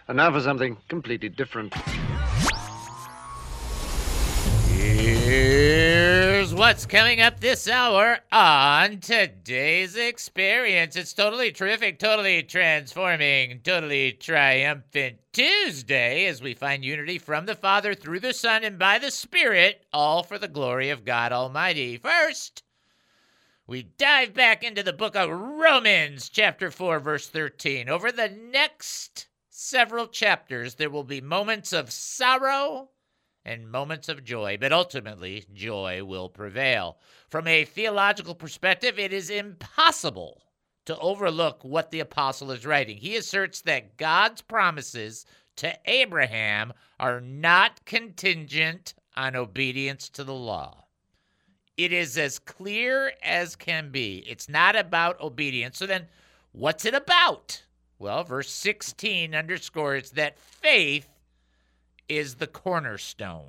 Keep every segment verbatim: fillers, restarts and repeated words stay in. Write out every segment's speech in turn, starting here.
And now for something completely different. Here's what's coming up this hour on today's experience. It's totally terrific, totally transforming, totally triumphant Tuesday as we find unity from the Father through the Son and by the Spirit, all for the glory of God Almighty. First, we dive back into the book of Romans, chapter four, verse thirteen. Over the next several chapters, there will be moments of sorrow and moments of joy, but ultimately, joy will prevail. From a theological perspective, it is impossible to overlook what the apostle is writing. He asserts that God's promises to Abraham are not contingent on obedience to the law. It is as clear as can be. It's not about obedience. So then, what's it about? Well, verse sixteen underscores that faith is the cornerstone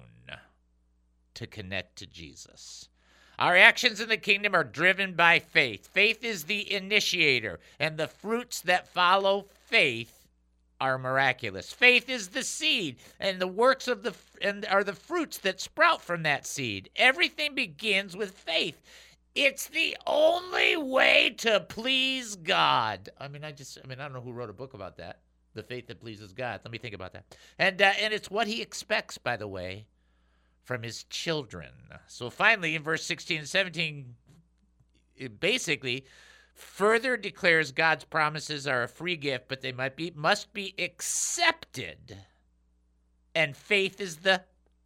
to connect to Jesus. Our actions in the kingdom are driven by faith. Faith is the initiator, and the fruits that follow faith are miraculous. Faith is the seed, and the works of the and are the fruits that sprout from that seed. Everything begins with faith. It's the only way to please God. I mean, I just, I mean, I don't know who wrote a book about that. The faith that pleases God. Let me think about that. And uh, and it's what he expects, by the way, from his children. So finally, in verse sixteen and seventeen, it basically further declares God's promises are a free gift, but they might be must be accepted. And faith is the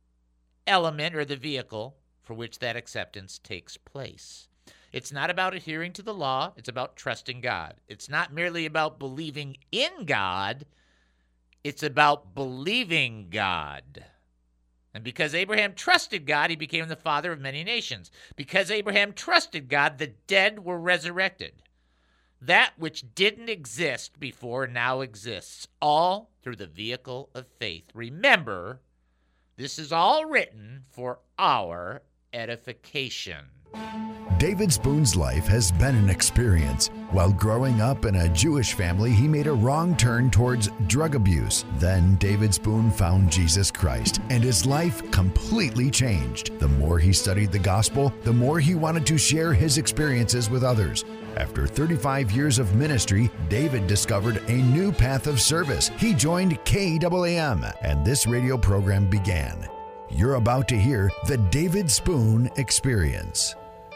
element or the vehicle for which that acceptance takes place. It's not about adhering to the law. It's about trusting God. It's not merely about believing in God. It's about believing God. And because Abraham trusted God, he became the father of many nations. Because Abraham trusted God, the dead were resurrected. That which didn't exist before now exists, all through the vehicle of faith. Remember, this is all written for our edification. David Spoon's life has been an experience. While growing up in a Jewish family, he made a wrong turn towards drug abuse. Then David Spoon found Jesus Christ, and his life completely changed. The more he studied the gospel, the more he wanted to share his experiences with others. After thirty-five years of ministry, David discovered a new path of service. He joined K A A M, and this radio program began. You're about to hear the David Spoon Experience.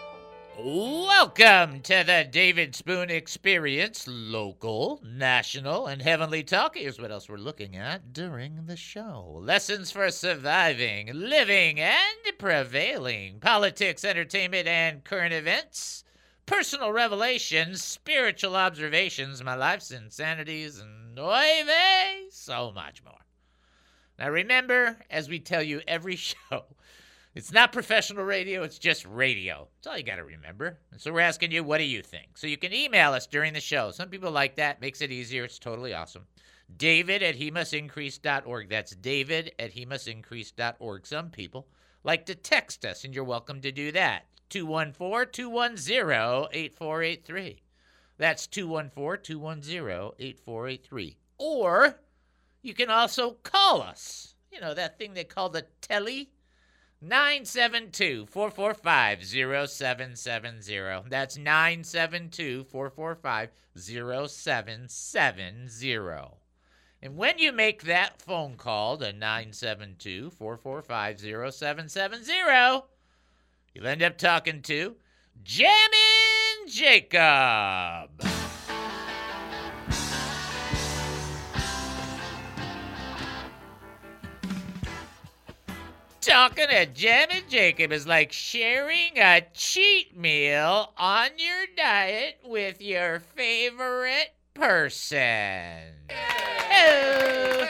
Welcome to the David Spoon Experience, local, national, and heavenly talk. Here's what else we're looking at during the show. Lessons for surviving, living, and prevailing. Politics, entertainment, and current events. Personal revelations, spiritual observations, my life's insanities, and oy vey, so much more. Now remember, as we tell you every show, it's not professional radio, it's just radio. That's all you got to remember. And so we're asking you, what do you think? So you can email us during the show. Some people like that. Makes it easier. It's totally awesome. David at he must increase dot org. That's David at he must increase dot org. Some people like to text us, and you're welcome to do that. two one four, two one zero, eight four eight three. That's two one four, two one zero, eight four eight three. Or you can also call us. You know, that thing they call the telly. nine seven two, four four five, zero seven seven zero. That's nine seven two, four four five, zero seven seven zero. And when you make that phone call to nine seven two, four four five, zero seven seven zero, you'll end up talking to Jammin' Jacob. Talking to Jammin' Jacob is like sharing a cheat meal on your diet with your favorite person. Oh.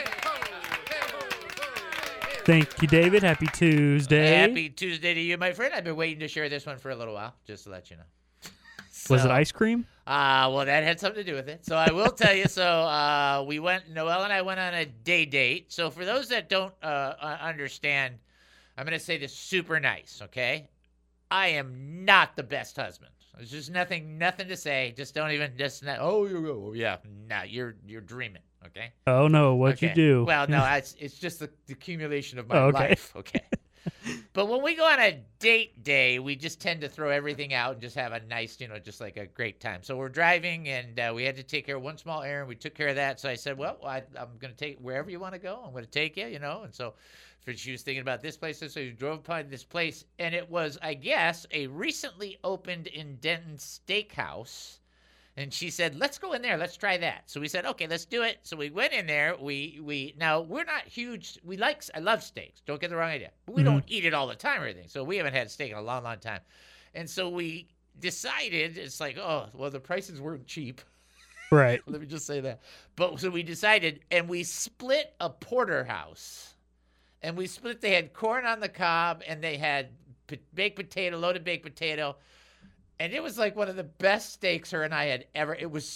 Thank you, David. Happy Tuesday. Happy Tuesday to you, my friend. I've been waiting to share this one for a little while, just to let you know. So, Was it ice cream? Uh, well, that had something to do with it. So I will tell you, so uh, we went, Noelle and I went on a day date. So for those that don't uh, understand, I'm going to say this super nice, okay? I am not the best husband. There's just nothing, nothing to say. Just don't even, just not, oh, you're, oh, yeah, no, you're, you're dreaming, okay? Oh, no. What'd okay. you do? Well, no, it's, it's just the, the accumulation of my Oh, okay. life, okay? But when we go on a date day, we just tend to throw everything out and just have a nice, you know, just like a great time. So we're driving, and uh, we had to take care of one small errand. We took care of that. So I said, well, I, I'm going to take wherever you want to go. I'm going to take you, you know. And so for, she was thinking about this place. So we drove by this place, and it was, I guess, a recently opened in Denton steakhouse. And she said, let's go in there. Let's try that. So we said, okay, let's do it. So we went in there. We, we now, we're not huge. We like, I love steaks. Don't get the wrong idea. But we Mhm. don't eat it all the time or anything. So we haven't had steak in a long, long time. And so we decided, it's like, oh, well, the prices weren't cheap. Right. Let me just say that. But so we decided, and we split a porterhouse. And we split, they had corn on the cob, and they had p- baked potato, loaded baked potato. And it was like one of the best steaks her and I had ever. It was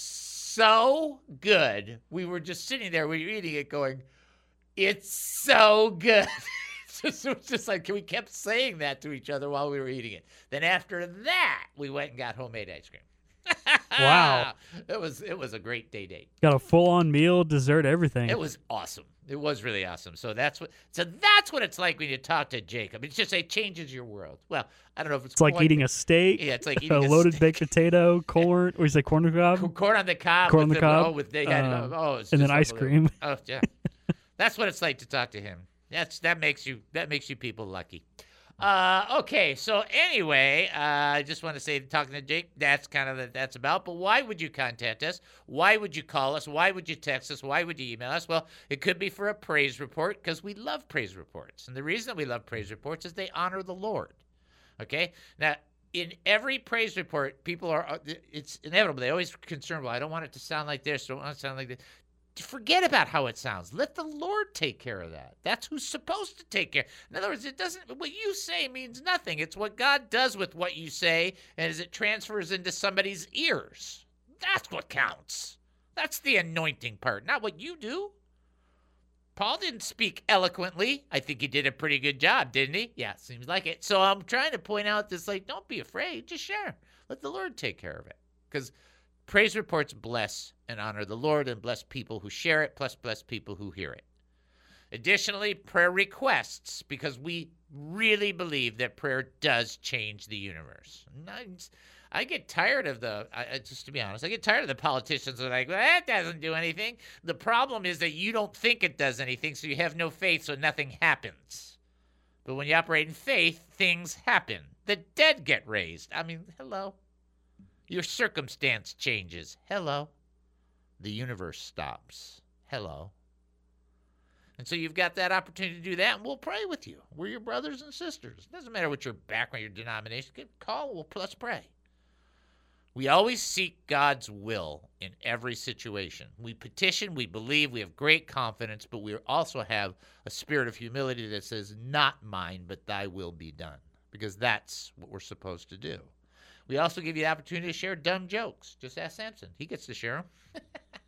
so good. We were just sitting there, we were eating it going, it's so good. It's just, it was just like, we kept saying that to each other while we were eating it. Then after that, we went and got homemade ice cream. Wow. It was, it was a great day date. Got a full-on meal, dessert, everything. It was awesome. It was really awesome. So that's what. So that's what it's like when you talk to Jacob. It's just it changes your world. Well, I don't know if it's, It's like quite- eating a steak, Yeah, it's like a eating a loaded steak. baked potato, corn, or is it corn on the cob? corn on the cob. Corn on with the cob, Oh, with they had. uh, oh, it's and then just ice unbelievable. cream. Oh yeah, that's what it's like to talk to him. That's that makes you that makes you people lucky. Uh, okay, so anyway, uh, I just want to say, talking to Jake, that's kind of what that's about. But why would you contact us? Why would you call us? Why would you text us? Why would you email us? Well, it could be for a praise report because we love praise reports. And the reason we love praise reports is they honor the Lord. Okay? Now, in every praise report, people are, it's inevitable. They always concerned, well, I don't want it to sound like this. I don't want it to sound like this. Forget about how it sounds. Let the Lord take care of that. That's who's supposed to take care. In other words, it doesn't, what you say means nothing. It's what God does with what you say and as it transfers into somebody's ears. That's what counts. That's the anointing part, not what you do. Paul didn't speak eloquently. I think he did a pretty good job, didn't he? Yeah, seems like it. So I'm trying to point out this, like, don't be afraid. Just share. Let the Lord take care of it. Because praise reports bless and honor the Lord and bless people who share it, plus bless people who hear it. Additionally, prayer requests, because we really believe that prayer does change the universe. I get tired of the, I, just to be honest, I get tired of the politicians that are like, well, that doesn't do anything. The problem is that you don't think it does anything, so you have no faith, so nothing happens. But when you operate in faith, things happen. The dead get raised. I mean, hello. Your circumstance changes. Hello. The universe stops. Hello. And so you've got that opportunity to do that, and we'll pray with you. We're your brothers and sisters. It doesn't matter what your background, your denomination. Call, we'll, let's pray. We always seek God's will in every situation. We petition, we believe, we have great confidence, but we also have a spirit of humility that says, not mine, but thy will be done, because that's what we're supposed to do. We also give you the opportunity to share dumb jokes. Just ask Samson. He gets to share them.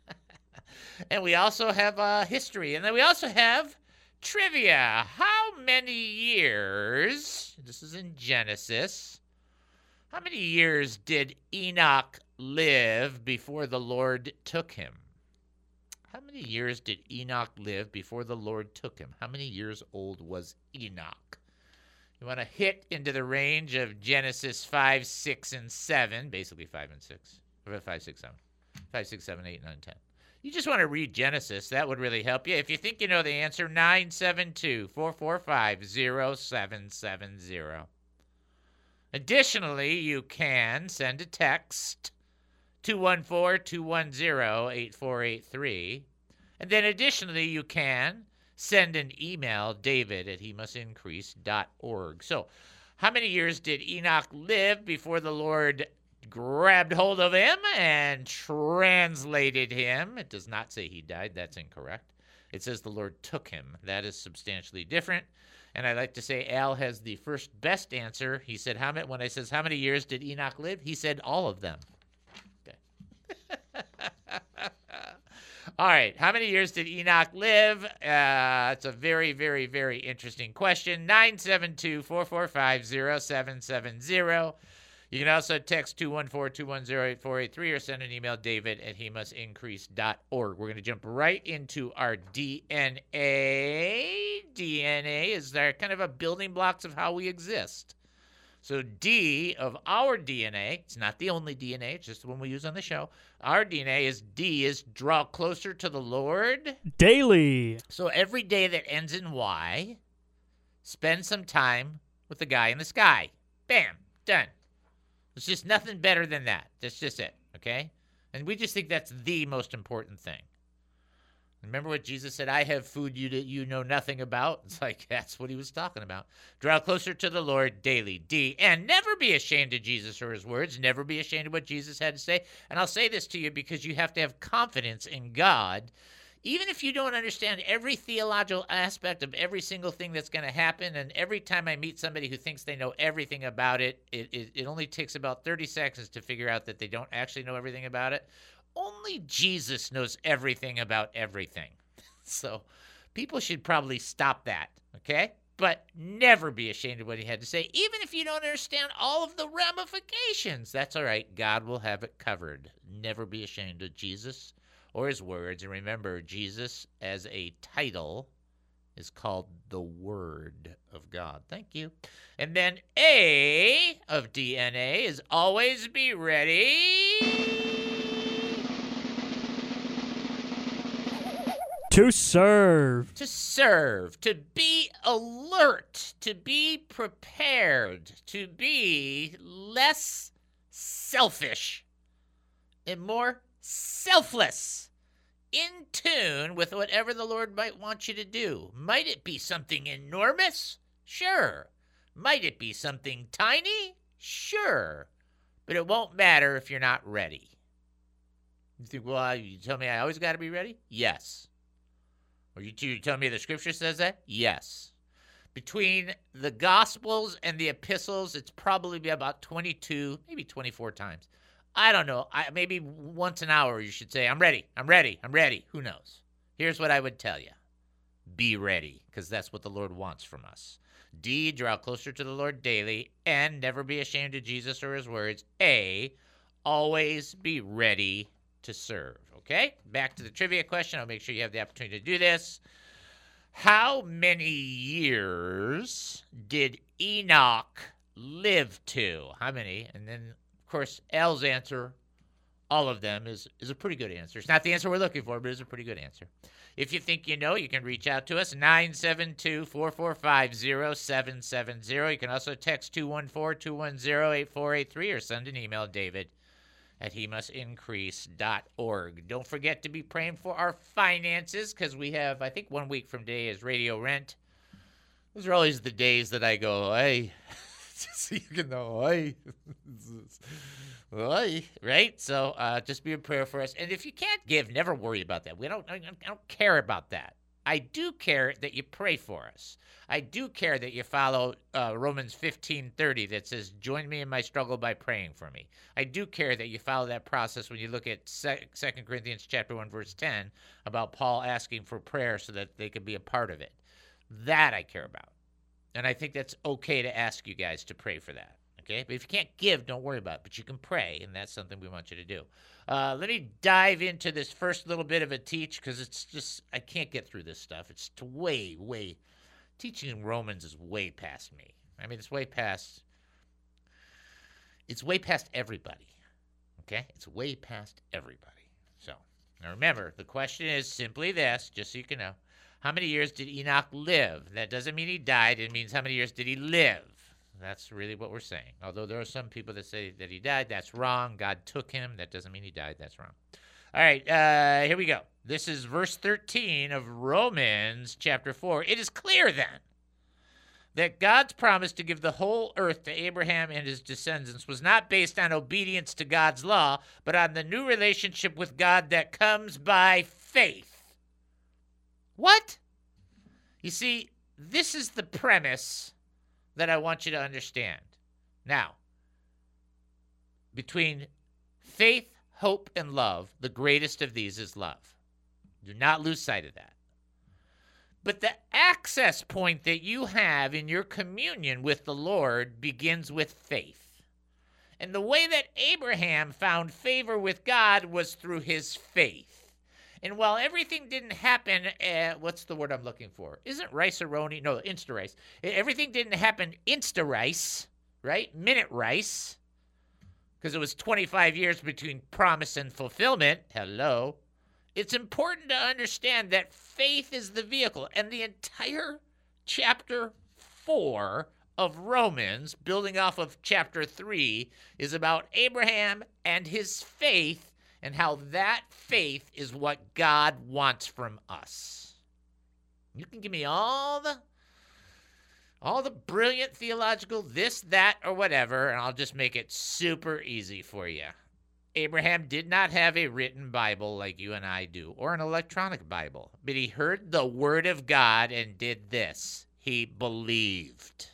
And we also have uh, history. And then we also have trivia. How many years, this is in Genesis, how many years did Enoch live before the Lord took him? How many years did Enoch live before the Lord took him? How many years old was Enoch? You want to hit into the range of Genesis five, six, and seven, basically five and six, or five, six, seven, five, six, seven, eight, nine, ten. You just want to read Genesis. That would really help you. If you think you know the answer, nine seven two, four four five, zero seven seven zero. Additionally, you can send a text, two one four, two one zero, eight four eight three. And then additionally, you can send an email, david at he must increase dot org. So how many years did Enoch live before the Lord grabbed hold of him and translated him? It does not say he died. That's incorrect. It says the Lord took him. That is substantially different. And I like to say Al has the first best answer. He said, how many, when I says, how many years did Enoch live? He said all of them. Okay. All right. How many years did Enoch live? Uh, it's a very, very, very interesting question. nine seven two, four four five, zero seven seven zero. You can also text two one four, two one zero, eight four eight three or send an email, david at he must increase dot org. We're going to jump right into our D N A. D N A is our kind of a building blocks of how we exist. So D of our D N A, it's not the only D N A, it's just the one we use on the show. Our D N A is D is draw closer to the Lord. Daily. So every day that ends in Y, spend some time with the guy in the sky. Bam, done. There's just nothing better than that. That's just it, okay? And we just think that's the most important thing. Remember what Jesus said, I have food you that you know nothing about? It's like, that's what he was talking about. Draw closer to the Lord daily. D, and never be ashamed of Jesus or his words. Never be ashamed of what Jesus had to say. And I'll say this to you because you have to have confidence in God. Even if you don't understand every theological aspect of every single thing that's going to happen, and every time I meet somebody who thinks they know everything about it, it, it, it only takes about thirty seconds to figure out that they don't actually know everything about it. Only Jesus knows everything about everything. So people should probably stop that, okay? But never be ashamed of what he had to say, even if you don't understand all of the ramifications. That's all right. God will have it covered. Never be ashamed of Jesus or his words. And remember, Jesus as a title is called the Word of God. Thank you. And then A of D N A is always be ready To serve. to serve, to be alert, to be prepared, to be less selfish and more selfless, in tune with whatever the Lord might want you to do. Might it be something enormous? Sure. Might it be something tiny? Sure. But it won't matter if you're not ready. You think, well, you tell me I always got to be ready? Yes. Or you, you tell me the scripture says that? Yes. Between the Gospels and the epistles, it's probably be about twenty-two, maybe twenty-four times. I don't know. I, maybe once an hour you should say, I'm ready, I'm ready, I'm ready. Who knows? Here's what I would tell you. Be ready, because that's what the Lord wants from us. D, draw closer to the Lord daily. N, never be ashamed of Jesus or his words. A, always be ready to serve. Okay? Back to the trivia question. I'll make sure you have the opportunity to do this. How many years did Enoch live to? How many? And then, of course, L's answer, all of them, is, is a pretty good answer. It's not the answer we're looking for, but it's a pretty good answer. If you think you know, you can reach out to us, nine seven two, four four five, zero seven seven zero. You can also text two one four, two one zero, eight four eight three or send an email, David at he must increase dot org. Don't forget to be praying for our finances, because we have, I think one week from today is Radio Rent. Those are always the days that I go, hey, so you can know, hey, hey, right? So uh, just be a prayer for us. And if you can't give, never worry about that. We don't, I don't care about that. I do care that you pray for us. I do care that you follow uh, Romans fifteen thirty that says, join me in my struggle by praying for me. I do care that you follow that process when you look at Second Corinthians chapter one, verse ten, about Paul asking for prayer so that they could be a part of it. That I care about. And I think that's okay to ask you guys to pray for that. Okay? But if you can't give, don't worry about it. But you can pray, and that's something we want you to do. Uh, let me dive into this first little bit of a teach, because it's just, I can't get through this stuff. It's to way, way, teaching Romans is way past me. I mean, it's way past, it's way past everybody. Okay? It's way past everybody. So, now remember, the question is simply this, just so you can know. How many years did Enoch live? That doesn't mean he died. It means how many years did he live? That's really what we're saying. Although there are some people that say that he died. That's wrong. God took him. That doesn't mean he died. That's wrong. All right, uh, here we go. This is verse thirteen of Romans chapter four. It is clear then that God's promise to give the whole earth to Abraham and his descendants was not based on obedience to God's law, but on the new relationship with God that comes by faith. What? You see, this is the premise that I want you to understand. Now, between faith, hope, and love, the greatest of these is love. Do not lose sight of that. But the access point that you have in your communion with the Lord begins with faith. And the way that Abraham found favor with God was through his faith. And while everything didn't happen, uh, what's the word I'm looking for? Isn't rice-a-roni? No, insta-rice. Everything didn't happen insta-rice, right? Minute rice. Because it was twenty-five years between promise and fulfillment. Hello. It's important to understand that faith is the vehicle. And the entire chapter four of Romans, building off of chapter three, is about Abraham and his faith and how that faith is what God wants from us. You can give me all the all the brilliant theological this, that, or whatever, and I'll just make it super easy for you. Abraham did not have a written Bible like you and I do, or an electronic Bible, but he heard the word of God and did this. He believed.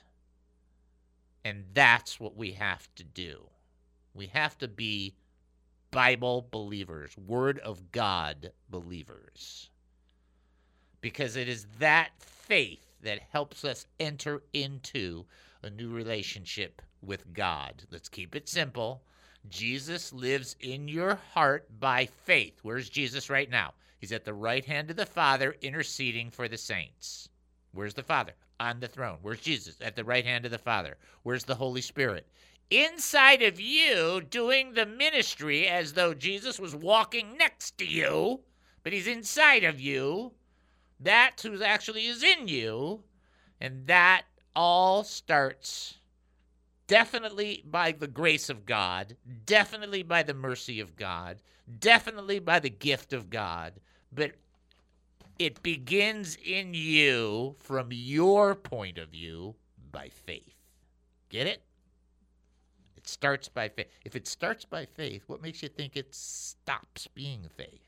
And that's what we have to do. We have to be Bible believers, Word of God believers. Because it is that faith that helps us enter into a new relationship with God. Let's keep it simple. Jesus lives in your heart by faith. Where's Jesus right now? He's at the right hand of the Father interceding for the saints. Where's the Father? On the throne. Where's Jesus? At the right hand of the Father. Where's the Holy Spirit? Inside of you, doing the ministry as though Jesus was walking next to you, but he's inside of you. That's who actually is in you, and that all starts definitely by the grace of God, definitely by the mercy of God, definitely by the gift of God, but it begins in you from your point of view by faith. Get it? It starts by faith. If it starts by faith, what makes you think it stops being faith?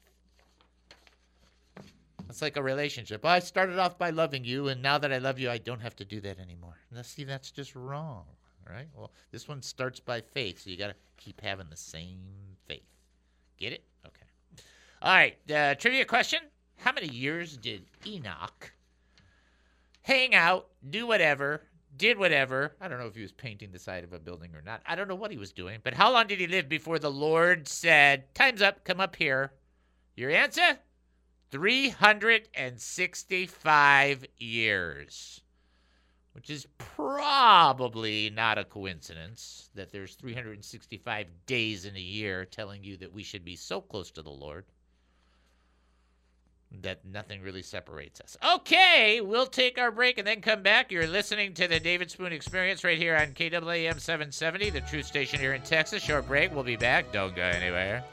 It's like a relationship. Well, I started off by loving you, and now that I love you, I don't have to do that anymore. Now, see, that's just wrong, right? Well, this one starts by faith, so you got to keep having the same faith. Get it? Okay. All right, uh, trivia question. How many years did Enoch hang out, do whatever, did whatever? I don't know if he was painting the side of a building or not. I don't know what he was doing, but how long did he live before the Lord said, time's up, come up here? Your answer? three hundred sixty-five years, which is probably not a coincidence that there's three hundred sixty-five days in a year telling you that we should be so close to the Lord that nothing really separates us. Okay, we'll take our break and then come back. You're listening to the David Spoon Experience right here on K W A M seven seventy, the Truth Station here in Texas. Short break. We'll be back. Don't go anywhere.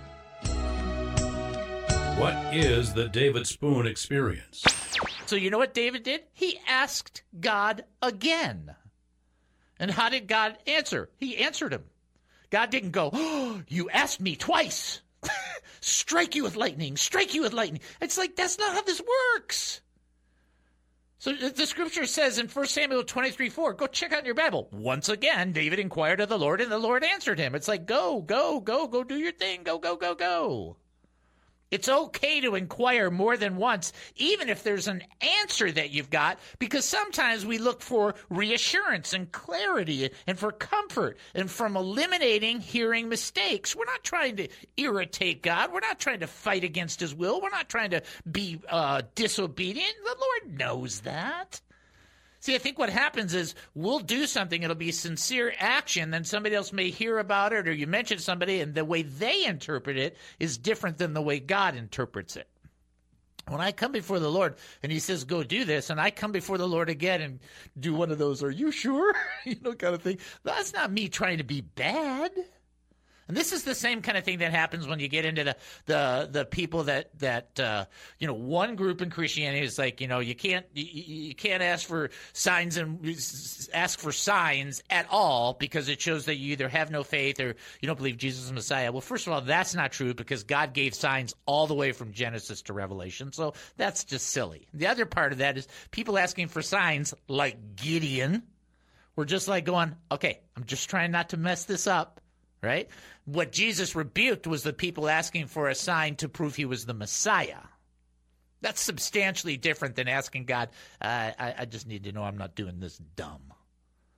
What is the David Spoon Experience? So you know what David did? He asked God again. And how did God answer? He answered him. God didn't go, oh, you asked me twice. Strike you with lightning. Strike you with lightning. It's like, that's not how this works. So the scripture says in First Samuel twenty-three four, go check out your Bible. Once again, David inquired of the Lord, and the Lord answered him. It's like, go, go, go, go do your thing. Go, go, go, go. It's okay to inquire more than once, even if there's an answer that you've got, because sometimes we look for reassurance and clarity and for comfort and from eliminating hearing mistakes. We're not trying to irritate God. We're not trying to fight against his will. We're not trying to be uh, disobedient. The Lord knows that. See, I think what happens is we'll do something, it'll be sincere action, then somebody else may hear about it, or you mention somebody, and the way they interpret it is different than the way God interprets it. When I come before the Lord and he says, go do this, and I come before the Lord again and do one of those, are you sure? you know, kind of thing. That's not me trying to be bad. And this is the same kind of thing that happens when you get into the the, the people that that uh, you know, one group in Christianity is like, you know, you can't you, you can't ask for signs and ask for signs at all because it shows that you either have no faith or you don't believe Jesus is Messiah. Well, first of all, that's not true because God gave signs all the way from Genesis to Revelation, so that's just silly. The other part of that is people asking for signs like Gideon. We're just like going, okay, I'm just trying not to mess this up. Right? What Jesus rebuked was the people asking for a sign to prove he was the Messiah. That's substantially different than asking God, uh, I, I just need to know I'm not doing this dumb.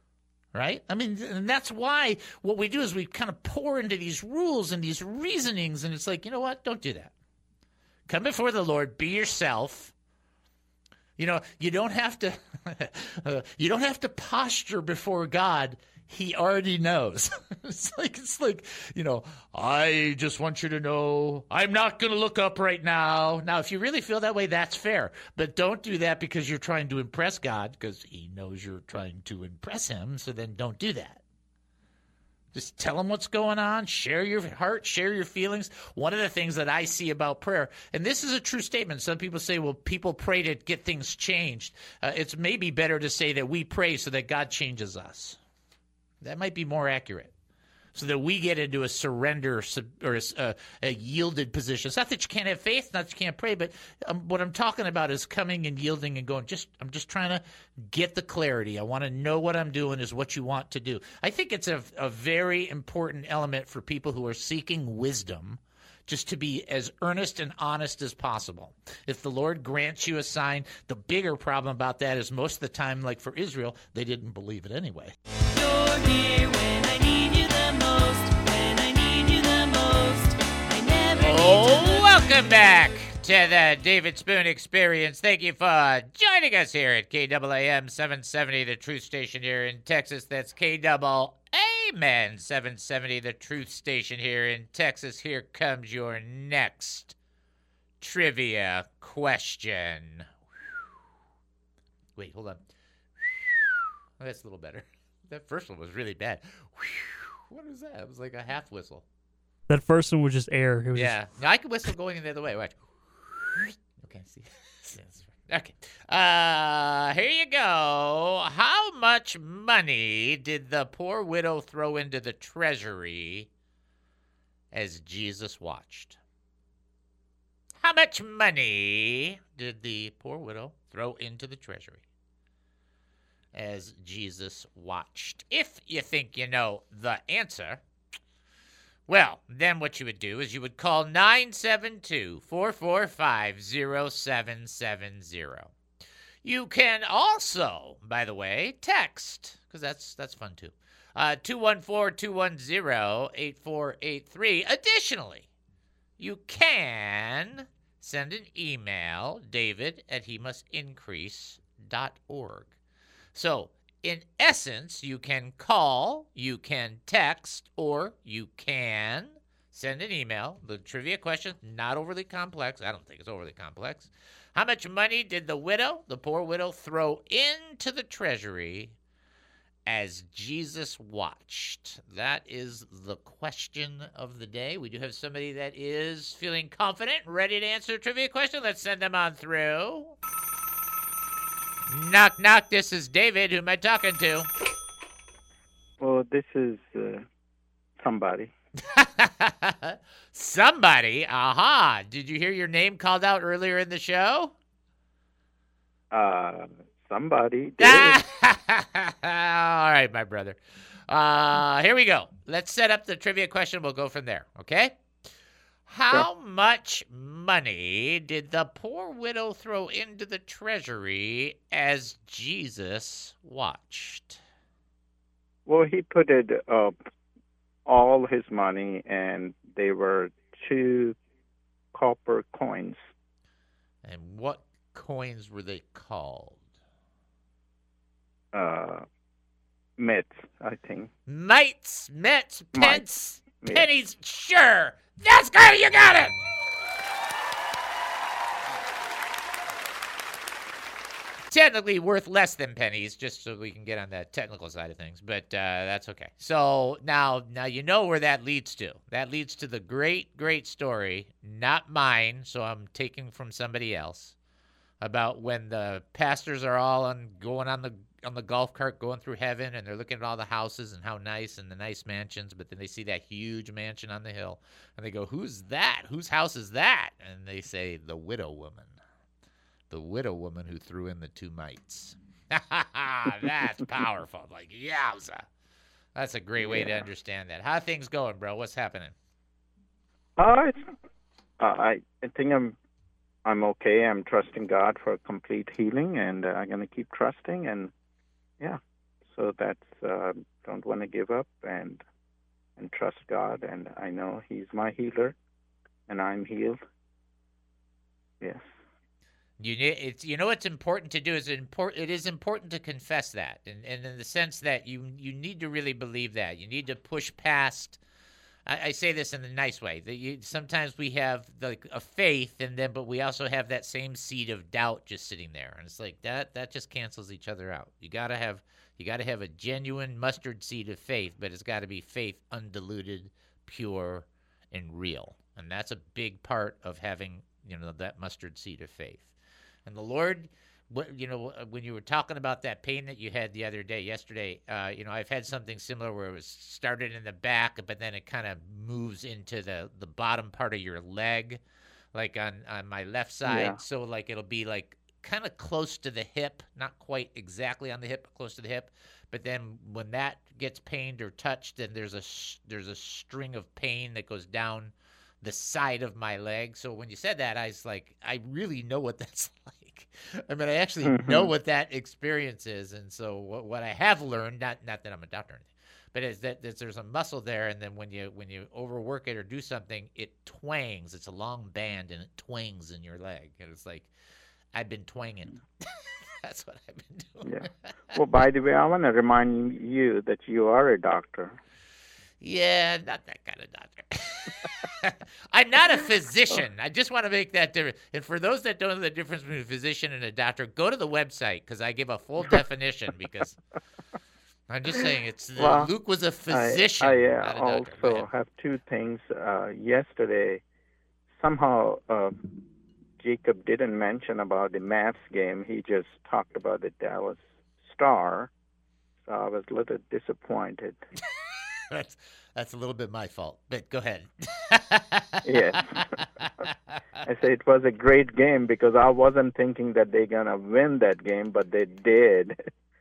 right? I mean, and that's why what we do is we kind of pour into these rules and these reasonings, and it's like, you know what? Don't do that. Come before the Lord, be yourself. You know, you don't have to uh, you don't have to posture before God. He already knows. It's like, it's like, you know, I just want you to know I'm not going to look up right now. Now, if you really feel that way, that's fair. But don't do that because you're trying to impress God, because he knows you're trying to impress him. So then don't do that. Just tell him what's going on. Share your heart. Share your feelings. One of the things that I see about prayer, and this is a true statement. Some people say, well, people pray to get things changed. Uh, it's maybe better to say that we pray so that God changes us. That might be more accurate, so that we get into a surrender or a, a yielded position. It's not that you can't have faith, not that you can't pray, but um, what I'm talking about is coming and yielding and going, just I'm just trying to get the clarity. I want to know what I'm doing is what you want to do. I think it's a, a very important element for people who are seeking wisdom, just to be as earnest and honest as possible. If the Lord grants you a sign, the bigger problem about that is most of the time, like for Israel, they didn't believe it anyway. You're here when I need you the most. When I need you the most. I never need to Oh, look welcome back to the David Spoon Experience. Thank you for joining us here at K A A M seven seventy, the Truth Station here in Texas. That's K A A M seven seventy, the Truth Station here in Texas. Here comes your next trivia question. Wait, hold on. Oh, that's a little better. That first one was really bad. What was that? It was like a half whistle. That first one was just air. It was Yeah. Now I can whistle going the other way. Watch. Okay, see. Okay. Uh, here you go. How much money did the poor widow throw into the treasury as Jesus watched? How much money did the poor widow throw into the treasury as Jesus watched? If you think you know the answer, well, then what you would do is you would call nine seven two, four four five, zero seven seven zero. You can also, by the way, text, because that's that's fun too, uh, two one four, two one zero, eight four eight three. Additionally, you can send an email, david at he must increase dot org. So, in essence, you can call, you can text, or you can send an email. The trivia question, not overly complex. I don't think it's overly complex. How much money did the widow, the poor widow, throw into the treasury as Jesus watched? That is the question of the day. We do have somebody that is feeling confident, ready to answer the trivia question. Let's send them on through. Knock, knock. This is David. Who am I talking to? Well, this is uh, somebody. Somebody? Aha. Did you hear your name called out earlier in the show? Uh, somebody did. All right, my brother. Uh, here we go. Let's set up the trivia question. We'll go from there, okay? How much money did the poor widow throw into the treasury as Jesus watched? Well, he put it up, all his money, and they were two copper coins. And what coins were they called? Uh, mitts, I think. Mites, mitts, pence, Mites, pennies, sure. That's good, you got it. Technically worth less than pennies, just so we can get on that technical side of things, but uh, that's okay. So now, now you know where that leads to. That leads to the great, great story, not mine, so I'm taking from somebody else, about when the pastors are all on going on the on the golf cart going through heaven, and they're looking at all the houses and how nice and the nice mansions, but then they see that huge mansion on the hill, and they go, "Who's that? Whose house is that?" And they say, "The widow woman." The widow woman who threw in the two mites. That's powerful. Like, yowza. That's a great way to Yeah. understand that. How are things going, bro? What's happening? Uh, it's, uh, I, I think I'm I'm okay. I'm trusting God for complete healing, and uh, I'm going to keep trusting, and yeah. So so that's uh, don't want to give up and and trust God. And I know He's my healer, and I'm healed. Yes. You need it's you know what's important to do is important. It is important to confess that, and, and in the sense that you you need to really believe that. You need to push past. I, I say this in a nice way. That you, sometimes we have like a faith, and then but we also have that same seed of doubt just sitting there, and it's like that that just cancels each other out. You gotta have you gotta have a genuine mustard seed of faith, but it's got to be faith undiluted, pure, and real, and that's a big part of having you know that mustard seed of faith. And the Lord, you know, when you were talking about that pain that you had the other day, yesterday, uh, you know, I've had something similar where it was started in the back, but then it kind of moves into the, the bottom part of your leg, like on, on my left side. Yeah. So, like, it'll be, like, kind of close to the hip, not quite exactly on the hip, but close to the hip. But then when that gets pained or touched, then there's a, there's a string of pain that goes down the side of my leg. So when you said that, I was like, I really know what that's like. I mean, I actually Mm-hmm. know what that experience is. And so what, what I have learned, not not that I'm a doctor or anything, but is that, that there's a muscle there, and then when you when you overwork it or do something, it twangs. It's a long band, and it twangs in your leg. And it's like, I've been twanging. That's what I've been doing. Yeah. Well, by the way, I want to remind you that you are a doctor. Yeah, not that kind of doctor. I'm not a physician. I just want to make that difference. And for those that don't know the difference between a physician and a doctor, go to the website because I give a full definition. Because I'm just saying, it's Well, Luke was a physician. I, I uh, not a doctor. Go also ahead. have two things. Uh, yesterday, somehow uh, Jacob didn't mention about the Mavs game. He just talked about the Dallas Star. So I was a little disappointed. That's that's a little bit my fault, but go ahead. Yes. I say it was a great game because I wasn't thinking that they're going to win that game, but they did.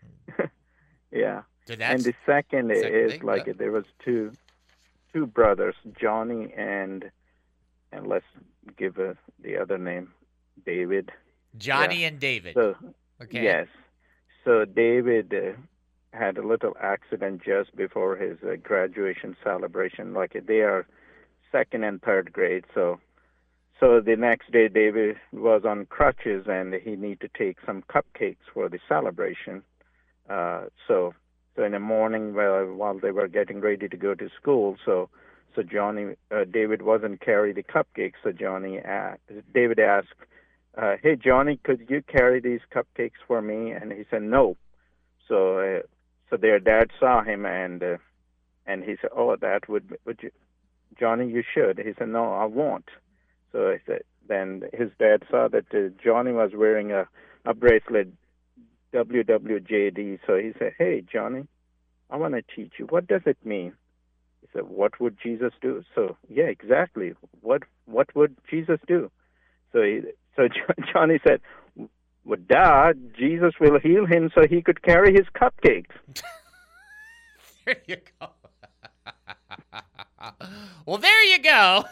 Yeah. So And that's the second second is thing, like yeah. there was two two brothers, Johnny and and let's give uh the other name, David. Johnny yeah. and David. So Okay. yes, so David uh, had a little accident just before his uh, graduation celebration. Like they are second and third grade, so so the next day David was on crutches and he needed to take some cupcakes for the celebration. Uh, so so in the morning, while while they were getting ready to go to school, so so Johnny uh, David wasn't carry the cupcakes. So Johnny asked, David asked, uh, "Hey Johnny, could you carry these cupcakes for me?" And he said no. So uh, so their dad saw him and uh, and he said, "Oh, that would would you, Johnny, you should." He said, "No, I won't." So I said, then his dad saw that uh, Johnny was wearing a a bracelet, W W J D. So he said, "Hey, Johnny, I want to teach you. What does it mean?" He said, "What would Jesus do?" So yeah, exactly. What what would Jesus do? So he, so Johnny said, "Well, duh, Jesus will heal him so he could carry his cupcakes." There you go. Well, there you go.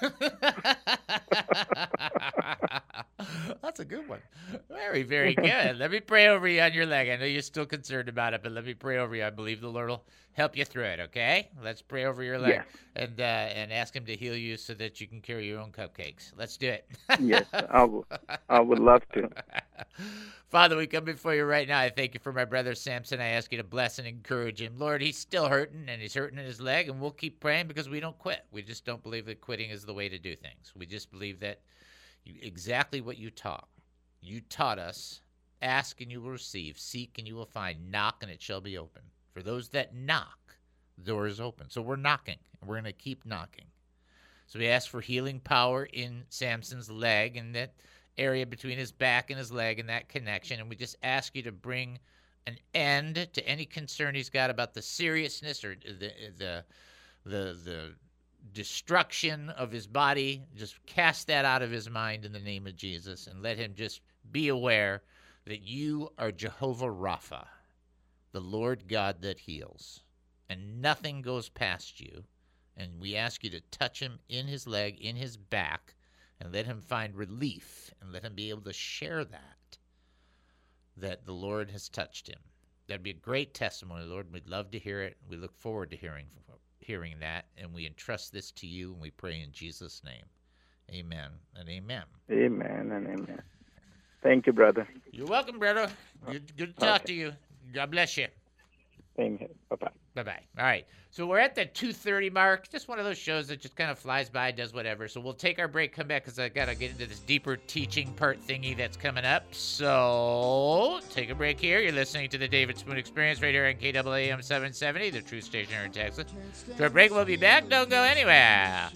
That's a good one. Very, very good. Let me pray over you on your leg. I know you're still concerned about it, but let me pray over you. I believe the Lord will help you through it, okay? Let's pray over your leg Yes. and uh, and ask him to heal you so that you can carry your own cupcakes. Let's do it. Yes, I w- I would love to. Father, we come before you right now. I thank you for my brother Samson. I ask you to bless and encourage him. Lord, he's still hurting, and he's hurting in his leg, and we'll keep praying because we don't quit. We just don't believe that quitting is the way to do things. We just believe that you, exactly what you taught. You taught us, ask and you will receive, seek and you will find, knock and it shall be open. For those that knock, the door is open. So we're knocking, and we're going to keep knocking. So we ask for healing power in Samson's leg and that area between his back and his leg and that connection. And we just ask you to bring an end to any concern he's got about the seriousness or the the the, the destruction of his body. Just cast that out of his mind in the name of Jesus and let him just be aware that you are Jehovah Rapha, the Lord God that heals, and nothing goes past you. And we ask you to touch him in his leg, in his back, and let him find relief and let him be able to share that, that the Lord has touched him. that'd be a great testimony, Lord. We'd love to hear it. We look forward to hearing hearing that, and we entrust this to you, and we pray in Jesus' name. Amen and amen. Amen and amen. Thank you, brother. You're welcome, brother. Good, good to talk Okay. to you. God bless you. Same here. Bye-bye. Bye-bye. All right. So we're at the two thirty mark. Just one of those shows that just kind of flies by, does whatever. So we'll take our break, come back, because I got to get into this deeper teaching part thingy that's coming up. So take a break here. You're listening to the David Spoon Experience right here on K A A M seven seventy, the True Station here in Texas. So a break, we'll be back. Don't go anywhere.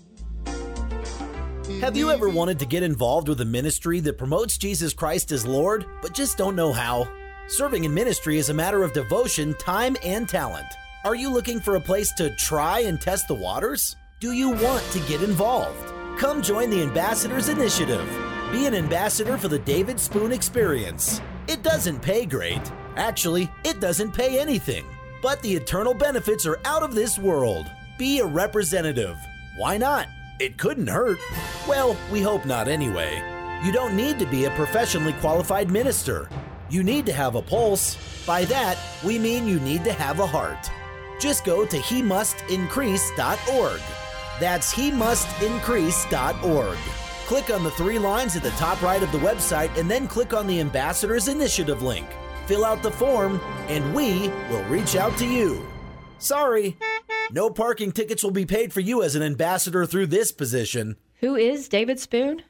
Have you ever wanted to get involved with a ministry that promotes Jesus Christ as Lord, but just don't know how? Serving in ministry is a matter of devotion, time, and talent. Are you looking for a place to try and test the waters? Do you want to get involved? Come join the Ambassadors Initiative. Be an ambassador for the David Spoon Experience. It doesn't pay great. Actually, it doesn't pay anything. But the eternal benefits are out of this world. Be a representative. Why not? It couldn't hurt. Well, we hope not anyway. You don't need to be a professionally qualified minister. You need to have a pulse. By that, we mean you need to have a heart. Just go to he must increase dot org. That's he must increase dot org. Click on the three lines at the top right of the website and then click on the Ambassadors Initiative link. Fill out the form, and we will reach out to you. Sorry, no parking tickets will be paid for you as an ambassador through this position. Who is David Spoon?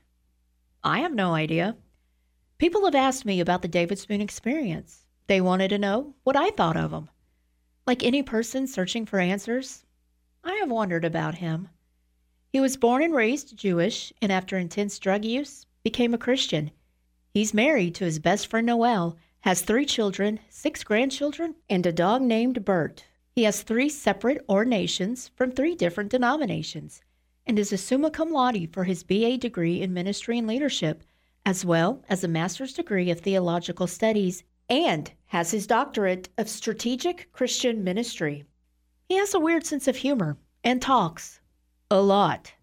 I have no idea. People have asked me about the David Spoon Experience. They wanted to know what I thought of him. Like any person searching for answers, I have wondered about him. He was born and raised Jewish, and after intense drug use, became a Christian. He's married to his best friend Noel, has three children, six grandchildren, and a dog named Bert. He has three separate ordinations from three different denominations, and is a summa cum laude for his B A degree in ministry and leadership, as well as a master's degree of theological studies, and has his doctorate of strategic Christian ministry. He has a weird sense of humor and talks a lot.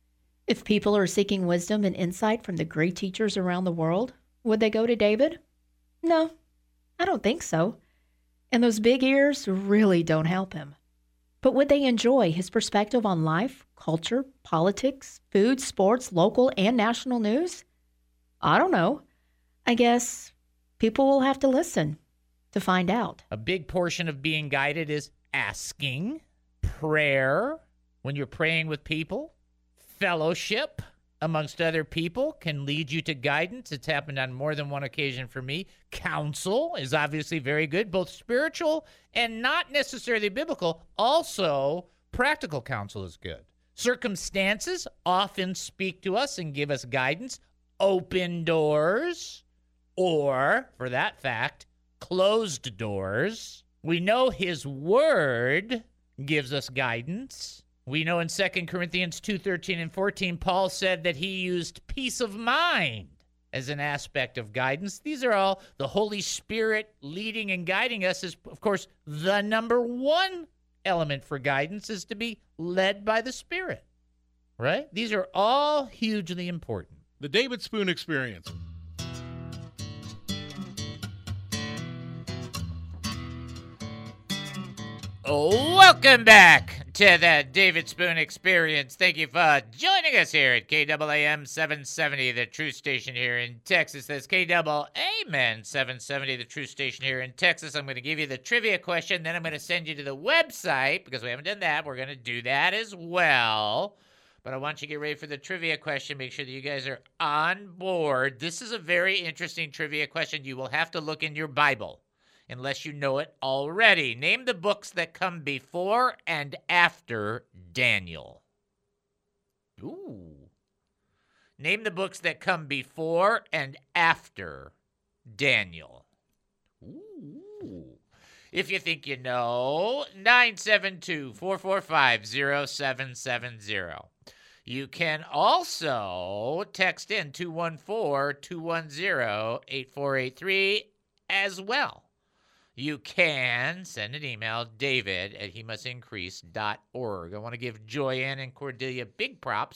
If people are seeking wisdom and insight from the great teachers around the world, would they go to David? No, I don't think so. And those big ears really don't help him. But would they enjoy his perspective on life, culture, politics, food, sports, local and national news? I don't know. I guess people will have to listen to find out. A big portion of being guided is asking, prayer, when you're praying with people, fellowship amongst other people can lead you to guidance. It's happened on more than one occasion for me. Counsel is obviously very good, both spiritual and not necessarily biblical. Also, practical counsel is good. Circumstances often speak to us and give us guidance. Open doors, or, for that fact, closed doors. We know his word gives us guidance. We know in Second Corinthians two thirteen and fourteen, Paul said that he used peace of mind as an aspect of guidance. These are all the Holy Spirit leading and guiding us is, of course, the number one element for guidance is to be led by the Spirit, right? These are all hugely important. The David Spoon Experience. Welcome back to the David Spoon Experience. Thank you for joining us here at K A A M seven seventy, the True Station here in Texas. That's K A A M seven seventy, the True Station here in Texas. I'm going to give you the trivia question, then I'm going to send you to the website because we haven't done that. We're going to do that as well. But I want you to get ready for the trivia question. Make sure that you guys are on board. This is a very interesting trivia question. You will have to look in your Bible unless you know it already. Name the books that come before and after Daniel. Ooh. Name the books that come before and after Daniel. Ooh. If you think you know, nine seven two, four four five, zero seven seven zero. You can also text in two one four, two one zero, eight four eight three as well. You can send an email, David at he must increase dot org. I want to give Joyanne and Cordelia big props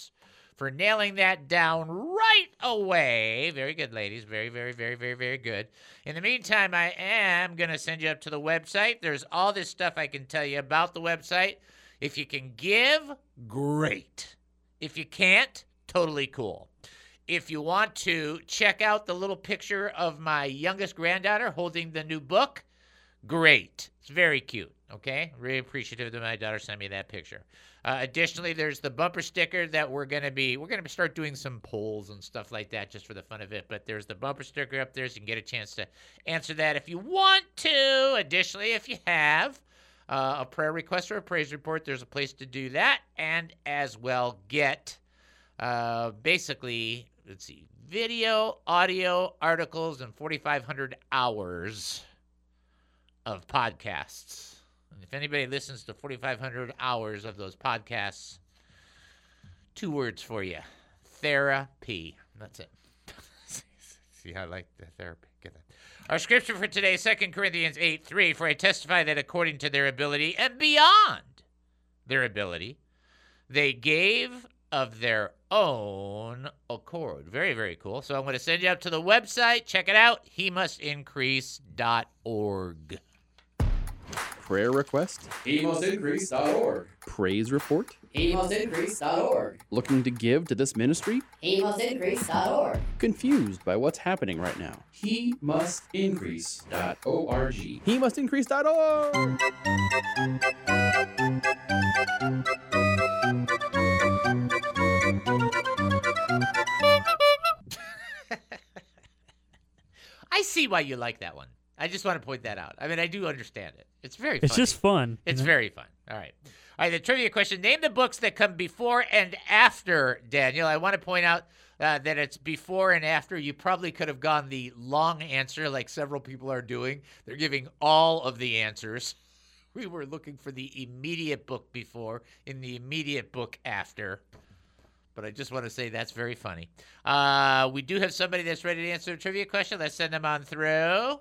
for nailing that down right away. Very good, ladies. Very, very, very, very, very good. In the meantime, I am going to send you up to the website. There's all this stuff I can tell you about the website. If you can give, great. If you can't, totally cool. If you want to check out the little picture of my youngest granddaughter holding the new book, great. It's very cute, okay? Really appreciative that my daughter sent me that picture. Uh, additionally, there's the bumper sticker that we're going to be, we're going to start doing some polls and stuff like that just for the fun of it. But there's the bumper sticker up there so you can get a chance to answer that if you want to. Additionally, if you have uh, a prayer request or a praise report, there's a place to do that. And as well get uh, basically, let's see, video, audio, articles, and forty-five hundred hours of podcasts. And if anybody listens to forty-five hundred hours of those podcasts, two words for you. Therapy. That's it. See how I like the therapy? Get that. Our scripture for today, Second Corinthians eight three, for I testify that according to their ability and beyond their ability, they gave of their own accord. Very, very cool. So I'm going to send you up to the website. Check it out, he must increase dot org. Prayer request? he must increase dot org. Praise report? he must increase dot org. Looking to give to this ministry? he must increase dot org. Confused by what's happening right now? he must increase dot org. He must increase dot org. I see why you like that one. I just want to point that out. I mean, I do understand it. It's very funny. It's just fun. It's you know? very fun. All right. All right, the trivia question. Name the books that come before and after Daniel. I want to point out uh, that it's before and after. You probably could have gone the long answer like several people are doing. They're giving all of the answers. We were looking for the immediate book before and the immediate book after. But I just want to say that's very funny. Uh, we do have somebody that's ready to answer the trivia question. Let's send them on through.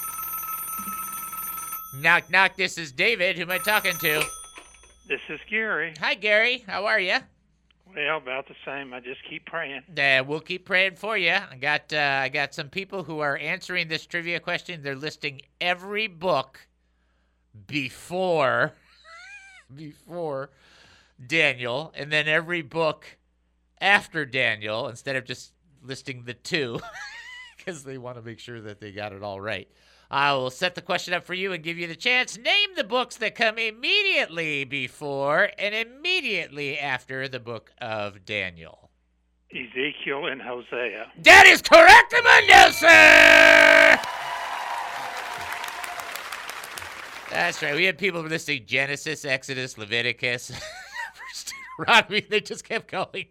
Knock, knock. This is David. Who am I talking to? This is Gary. Hi, Gary. How are you? Well, about the same. I just keep praying. Uh, we'll keep praying for you. I got, uh, I got some people who are answering this trivia question. They're listing every book before, before Daniel, and then every book after Daniel, instead of just listing the two, because they want to make sure that they got it all right. I will set the question up for you and give you the chance. Name the books that come immediately before and immediately after the book of Daniel. Ezekiel and Hosea. That is correct, Amundo, sir! That's right. We had people listing Genesis, Exodus, Leviticus, Deuteronomy. They just kept going.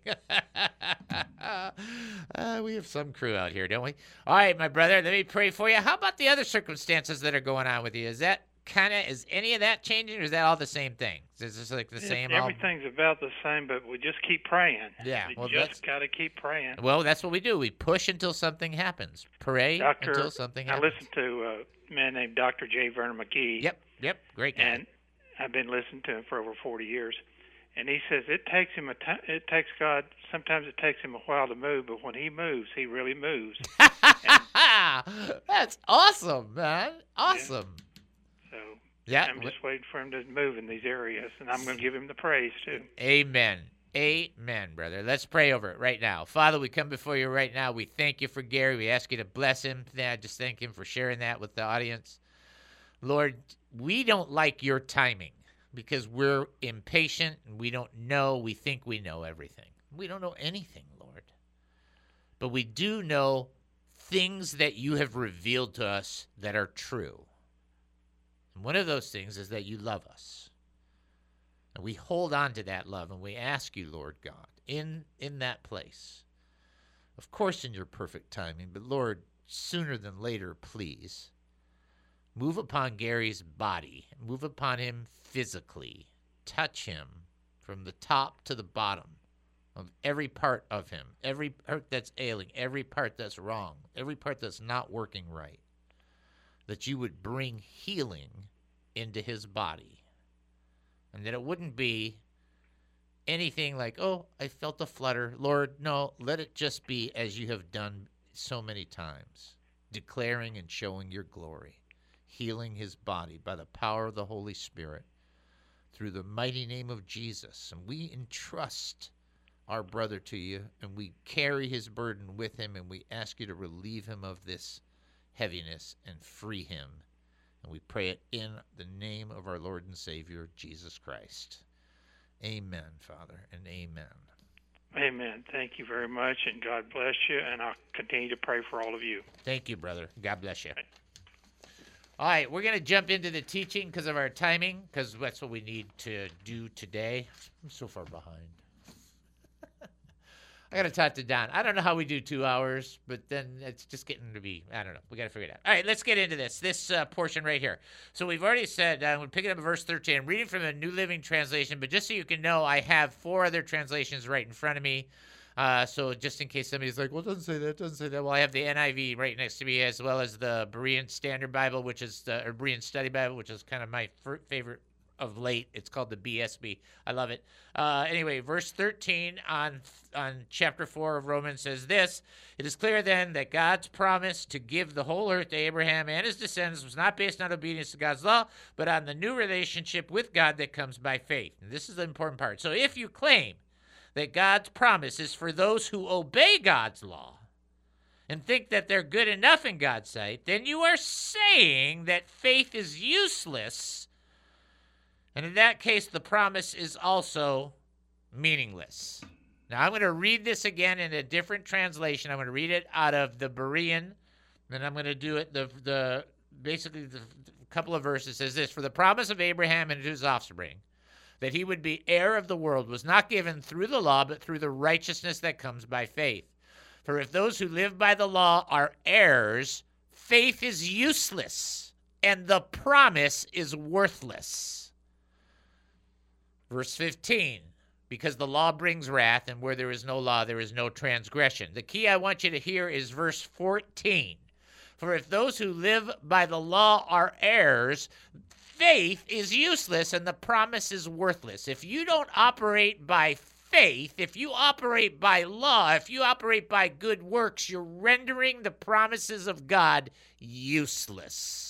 uh, we have some crew out here, don't we? All right, my brother, let me pray for you. How about the other circumstances that are going on with you? Is that kind of, is any of that changing, or is that all the same thing? Is this like the It- same? all- Everything's about the same, but we just keep praying. Yeah, We well, that's- just got to keep praying. Well, that's what we do. We push until something happens. Pray Doctor, until something I happens. listened to a man named Doctor J. Vernon McGee. Yep, yep, great guy. And I've been listening to him for over forty years. And he says it takes him a time. It takes God. Sometimes it takes him a while to move, but when He moves, He really moves. That's awesome, man. Awesome. So Yeah. I'm just waiting for Him to move in these areas, and I'm going to give Him the praise too. Amen. Amen, brother. Let's pray over it right now. Father, we come before you right now. We thank you for Gary. We ask you to bless him. I just thank him for sharing that with the audience. Lord, we don't like your timing because we're impatient and we don't know. We think we know everything. We don't know anything, Lord. But we do know things that you have revealed to us that are true. And one of those things is that you love us. And we hold on to that love, and we ask you, Lord God, in, in that place, of course in your perfect timing, but Lord, sooner than later, please, move upon Gary's body, move upon him physically, touch him from the top to the bottom of every part of him, every part that's ailing, every part that's wrong, every part that's not working right, that you would bring healing into his body. And that it wouldn't be anything like, oh, I felt a flutter. Lord, no, let it just be as you have done so many times, declaring and showing your glory, healing his body by the power of the Holy Spirit through the mighty name of Jesus. And we entrust our brother to you, and we carry his burden with him, and we ask you to relieve him of this heaviness and free him. And we pray it in the name of our Lord and Savior, Jesus Christ. Amen, Father, and amen. Amen. Thank you very much, and God bless you, and I'll continue to pray for all of you. Thank you, brother. God bless you. All right, we're going to jump into the teaching because of our timing, because that's what we need to do today. I'm so far behind. I got to talk to Don. I don't know how we do two hours, but then it's just getting to be, I don't know. We got to figure it out. All right, let's get into this, this uh, portion right here. So we've already said, uh, we're picking up at verse thirteen. I'm reading from the New Living Translation, but just so you can know, I have four other translations right in front of me. Uh, so just in case somebody's like, well, it doesn't say that, it doesn't say that. Well, I have the N I V right next to me, as well as the Berean Standard Bible, which is the, or Berean Study Bible, which is kind of my f- favorite of late. It's called the B S B. I love it. Uh, anyway, verse thirteen on on chapter four of Romans says this: It is clear then that God's promise to give the whole earth to Abraham and his descendants was not based on obedience to God's law, but on the new relationship with God that comes by faith. And this is the important part. So if you claim that God's promise is for those who obey God's law and think that they're good enough in God's sight, then you are saying that faith is useless. And in that case, the promise is also meaningless. Now, I'm going to read this again in a different translation. I'm going to read it out of the Berean. Then I'm going to do it, the the basically the, the couple of verses says this: For the promise of Abraham and his offspring, that he would be heir of the world, was not given through the law, but through the righteousness that comes by faith. For if those who live by the law are heirs, faith is useless, and the promise is worthless. Verse fifteen, because the law brings wrath, and where there is no law, there is no transgression. The key I want you to hear is verse fourteen. For if those who live by the law are heirs, faith is useless, and the promise is worthless. If you don't operate by faith, if you operate by law, if you operate by good works, you're rendering the promises of God useless.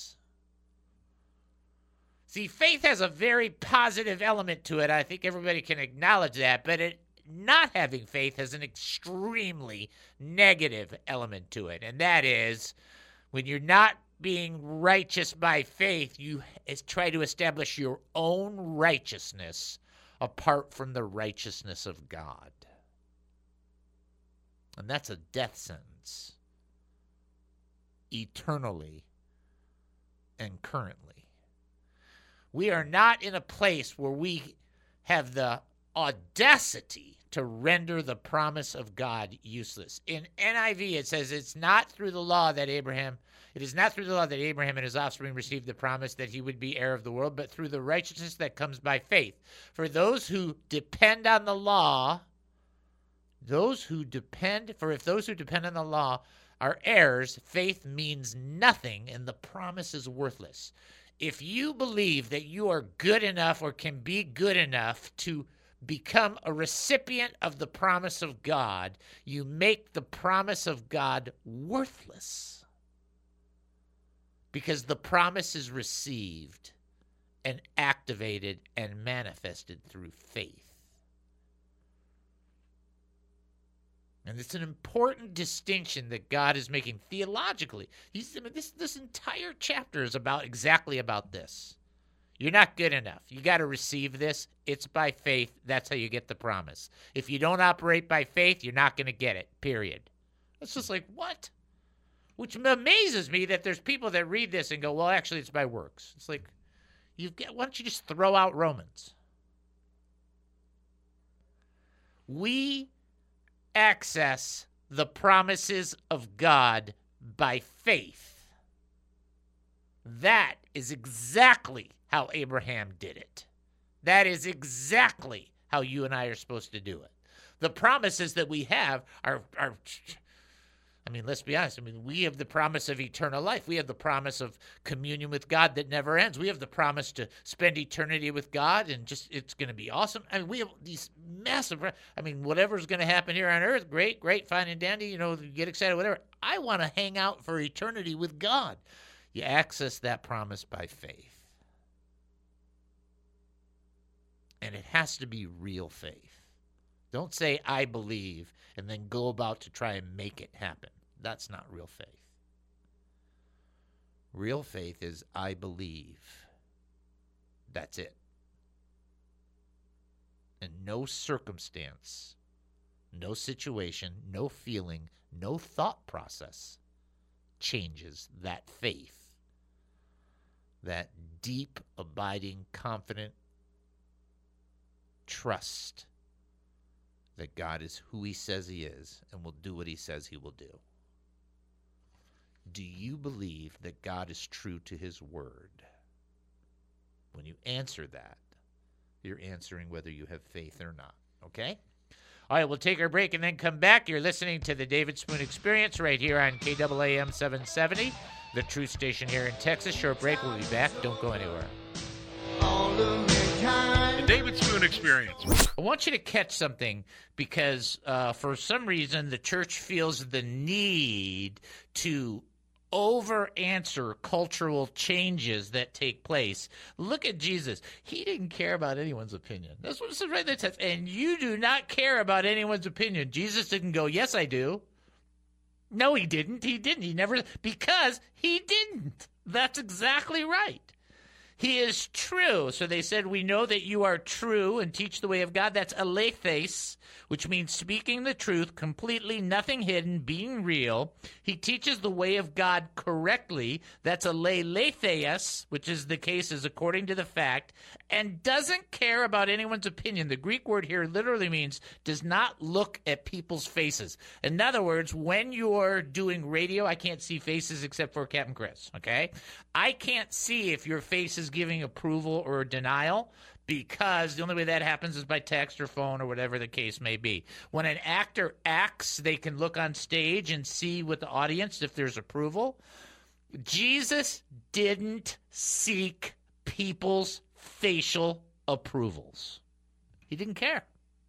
See, faith has a very positive element to it. I think everybody can acknowledge that. But it, not having faith has an extremely negative element to it. And that is, when you're not being righteous by faith, you try to establish your own righteousness apart from the righteousness of God. And that's a death sentence, eternally and currently. We are not in a place where we have the audacity to render the promise of God useless. In N I V, it says it's not through the law that Abraham, it is not through the law that Abraham and his offspring received the promise that he would be heir of the world, but through the righteousness that comes by faith. For those who depend on the law, those who depend, for if those who depend on the law are heirs, faith means nothing and the promise is worthless. If you believe that you are good enough or can be good enough to become a recipient of the promise of God, you make the promise of God worthless, because the promise is received and activated and manifested through faith. And it's an important distinction that God is making theologically. He's, I mean, this, this entire chapter is about exactly about this. You're not good enough. You got to receive this. It's by faith. That's how you get the promise. If you don't operate by faith, you're not going to get it, period. It's just like, what? Which amazes me that there's people that read this and go, well, actually, it's by works. It's like, you've got, why don't you just throw out Romans? We access the promises of God by faith. That is exactly how Abraham did it. That is exactly how you and I are supposed to do it. The promises that we have are, are I mean, let's be honest. I mean, we have the promise of eternal life. We have the promise of communion with God that never ends. We have the promise to spend eternity with God, and just it's going to be awesome. I mean, we have these massive, I mean, whatever's going to happen here on earth, great, great, fine and dandy, you know, get excited, whatever. I want to hang out for eternity with God. You access that promise by faith. And it has to be real faith. Don't say, I believe, and then go about to try and make it happen. That's not real faith. Real faith is, I believe. That's it. And no circumstance, no situation, no feeling, no thought process changes that faith. That deep, abiding, confident trust that God is who he says he is and will do what he says he will do. Do you believe that God is true to his word? When you answer that, you're answering whether you have faith or not. Okay? All right, we'll take our break and then come back. You're listening to the David Spoon Experience right here on K A A M seven seventy, the truth station here in Texas. Short break. We'll be back. Don't go anywhere. The David Spoon Experience. I want you to catch something because uh, for some reason the church feels the need to over-answer cultural changes that take place. Look at Jesus. He didn't care about anyone's opinion. That's what it says right in the text. And you do not care about anyone's opinion. Jesus didn't go, yes, I do. No, he didn't. He didn't. He never, because he didn't. That's exactly right. He is true. So they said, we know that you are true and teach the way of God. That's aletheis, which means speaking the truth, completely, nothing hidden, being real. He teaches the way of God correctly. That's aletheis, which is the case is according to the fact, and doesn't care about anyone's opinion. The Greek word here literally means does not look at people's faces. In other words, when you're doing radio, I can't see faces except for Captain Chris, okay? I can't see if your face is giving approval or denial because the only way that happens is by text or phone or whatever the case may be. When an actor acts, they can look on stage and see with the audience if there's approval. Jesus didn't seek people's facial approvals. He didn't care.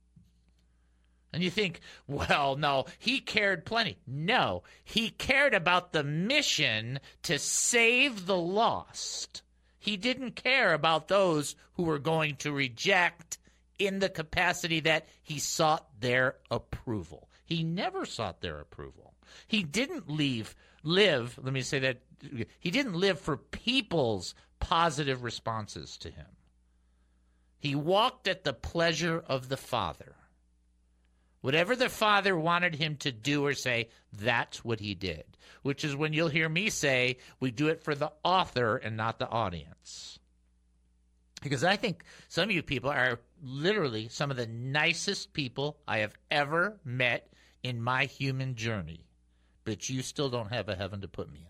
And you think, well, no, he cared plenty. No, he cared about the mission to save the lost. He didn't care about those who were going to reject in the capacity that he sought their approval. He never sought their approval. He didn't leave, live, let me say that, he didn't live for people's positive responses to him. He walked at the pleasure of the Father. Whatever the Father wanted him to do or say, that's what he did, which is when you'll hear me say, we do it for the author and not the audience. Because I think some of you people are literally some of the nicest people I have ever met in my human journey, but you still don't have a heaven to put me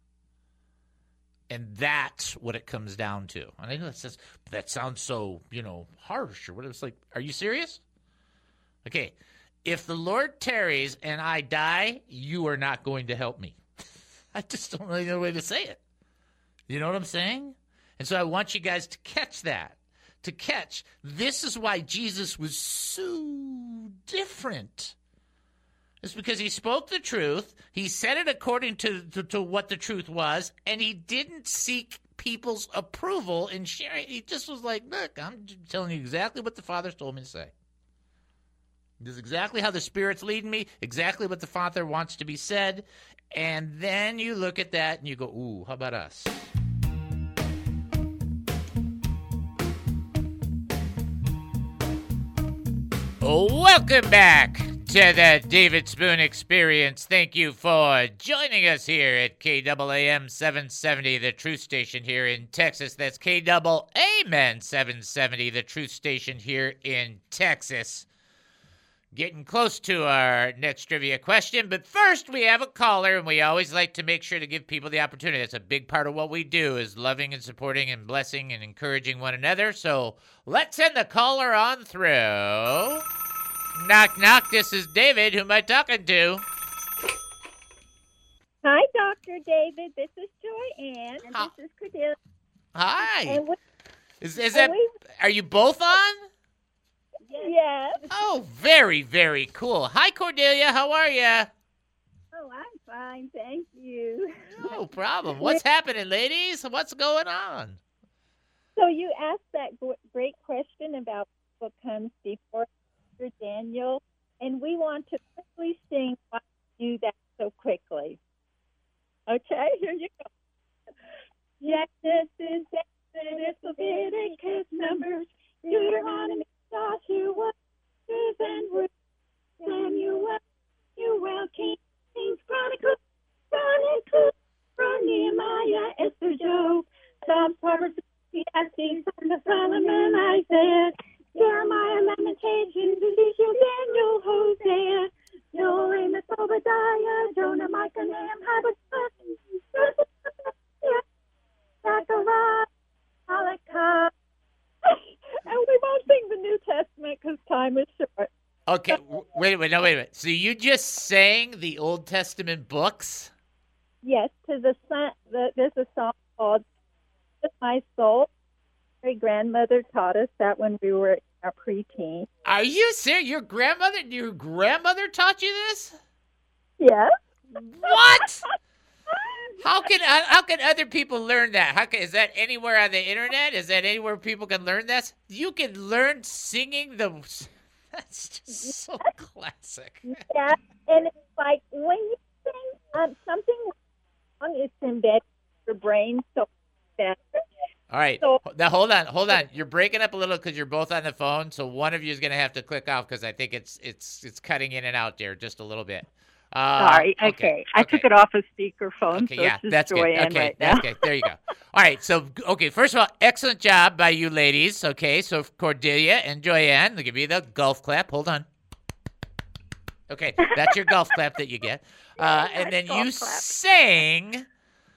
in. And that's what it comes down to. And I know that says, that sounds so, you know, harsh or whatever. It's like, are you serious? Okay. If the Lord tarries and I die, you are not going to help me. I just don't really know a way to say it. You know what I'm saying? And so I want you guys to catch that. To catch, this is why Jesus was so different. It's because he spoke the truth. He said it according to, to, to what the truth was, and he didn't seek people's approval in sharing. He just was like, look, I'm telling you exactly what the Father's told me to say. This is exactly how the Spirit's leading me, exactly what the Father wants to be said. And then you look at that and you go, ooh, how about us? Welcome back to the David Spoon Experience. Thank you for joining us here at K A A M seven seventy, the truth station here in Texas. That's K A A M seven seventy, the truth station here in Texas. Getting close to our next trivia question, but first we have a caller, and we always like to make sure to give people the opportunity. That's a big part of what we do, is loving and supporting and blessing and encouraging one another. So let's send the caller on through. Knock, knock, this is David. Who am I talking to? Hi, Doctor David. This is Joanne, and Hi. this is Cordelia. Hi. And we, Is, is and that, we, are you both on? yes. Oh, very, very cool. Hi, Cordelia. How are you? Oh, I'm fine. Thank you. No problem. What's happening, ladies? What's going on? So you asked that g- great question about what comes before Mister Daniel, and we want to quickly sing why you do that so quickly. Okay, here you go. Genesis, Exodus, Leviticus, Numbers, Deuteronomy, Joshua, Judges, and Ruth, Samuel, Samuel, Kings, Kings, Chronicles, Chronicles, from Nehemiah, Esther, Job, Psalms, Proverbs, Ecclesiastes, Song of Solomon, Isaiah, Jeremiah, Lamentations, Ezekiel, Daniel, Hosea, Joel, Amos, Obadiah, Jonah, Micah, Nahum, Habakkuk, Zechariah, Malachi. And we won't sing the New Testament because time is short. Okay, w- wait a minute. No, wait a minute. So you just sang the Old Testament books? Yes, to the son. The, there's a song called "With My Soul." My grandmother taught us that when we were in our preteen. Are you serious? Your grandmother, your grandmother taught you this? Yes. What? How can uh, how can other people learn that? How can, is that anywhere on the internet? Is that anywhere people can learn this? You can learn singing the. That's just so classic. Yeah, and it's like when you sing um, something wrong, it's embedded in your brain so better. All right. So- now hold on, hold on. You're breaking up a little because you're both on the phone. So one of you is going to have to click off because I think it's it's it's cutting in and out there just a little bit. Uh, Sorry. Okay. okay. I okay. took it off of speakerphone. Okay, so yeah, it's just that's good. Joanne Okay, right that's now. good. There you go. All right, so okay, first of all, excellent job by you ladies. Okay, so Cordelia and Joanne, they give you the golf clap. Hold on. Okay, that's your golf clap that you get. Uh, and then you sang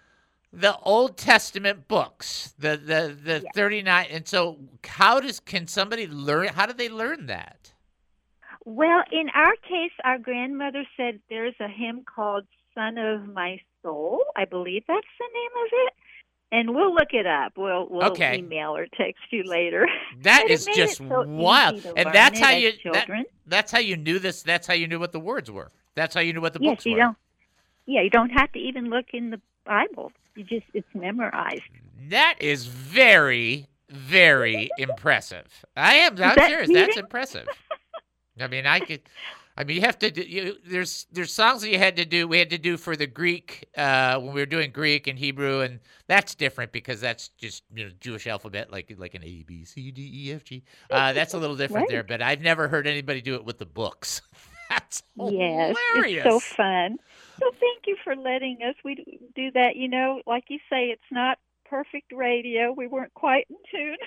the Old Testament books, the the the Yeah. thirty-nine. And so, how does can somebody learn? How do they learn that? Well, in our case, our grandmother said there's a hymn called Son of My Soul. I believe that's the name of it. And we'll look it up. We'll, we'll Okay. email or text you later. That But it is made just it so wild, easy to and learn that's it how as you that, children. that's how you knew this. That's how you knew what the words were. That's how you knew what the yes, books you were. don't. Yeah, you don't have to even look in the Bible. You just it's memorized. That is very, very impressive. I am. I'm that serious. That's cheating? impressive. I mean, I could. I mean, you have to do. You, there's there's songs that you had to do. We had to do for the Greek uh, when we were doing Greek and Hebrew, and that's different because that's just you know Jewish alphabet, like like an A B C D E F G. Uh, that's a little different Right. there. But I've never heard anybody do it with the books. That's Yes, hilarious. it's so fun. So thank you for letting us we do that. You know, like you say, it's not perfect radio. We weren't quite in tune,